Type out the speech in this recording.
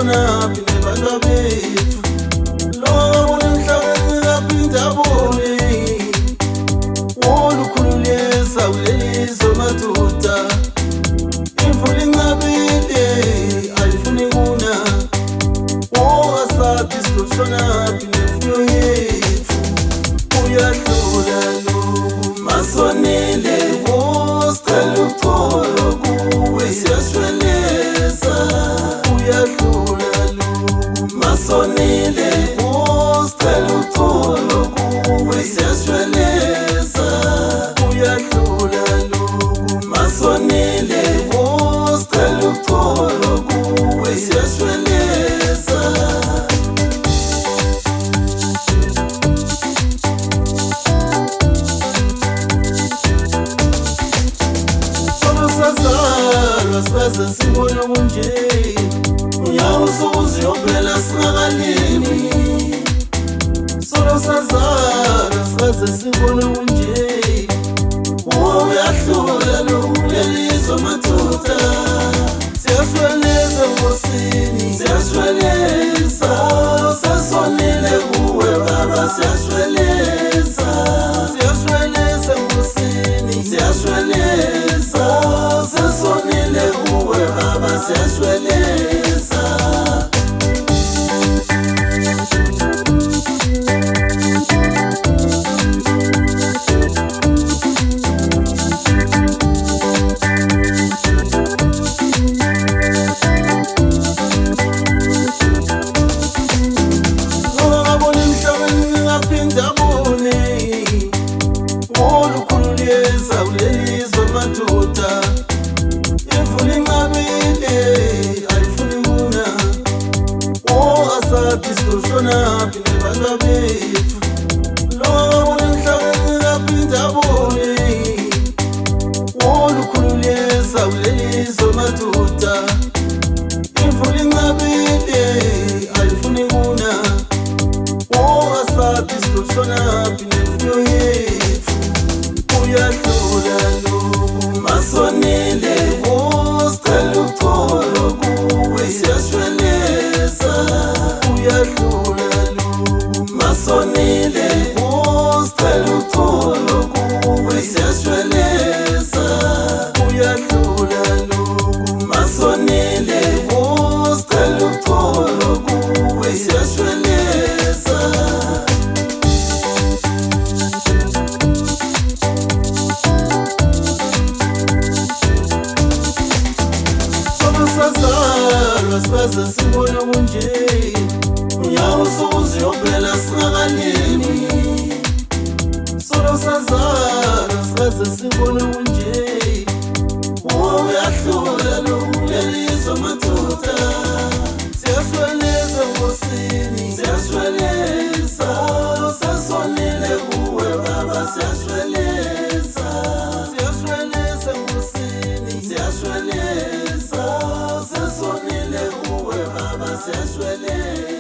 sonaphi nebantwa bethu lo emhlabeni ngaphinda abone wolukhululisa kulelizo madoda imvula incabile ayifuni kuna asathi sizoshonaphi nemfuyo yethu uyadlula lokhu masonile sicela uxolo kuwe siyashweleza uyadlula lokhu masonile sicela uxolo kuwe siyashweleza uyadlula lokhu masonile sicela uxolo kuwe siyashweleza Sikaze sibone kunje unyawo sokuziyophela singakalimi solo sazala sikaze sibone kunje uyahlula lelizo madoda siyashweleza Nkosini siyashweleza sasonile kuwe baba siyashweleza siyashweleza Nkosini siyashweleza sasonile kuwe baba siyashweleza madoda imvula incabile ayifuni kuna asathi sizoshonaphi nebantwa bethu lo emhlabeni ngaphinda abone wolukhululisa kulelizo madoda imvula incabile ayifuni kuna asathi sizoshonaphi nemfuyo yethu uyadlula lokhu masonile sicela uxolo kuwe siyashweleza uyadlula lokhu masonile sicela uxolo kuwe siyashweleza uyadlula lokhu masonile sicela uxolo kuwe siyashweleza sazalwa sikaze sibone kunje unyawo sokuziyophela singakalimi solo sazalwa sikaze sibone kunje uyahlula lelizo madoda siyashweleza Nkosini siyashweleza sasonile kuwe baba siyashweleza siyashweleza Nkosini siyashweleza sasonile kuwe baba siyashweleza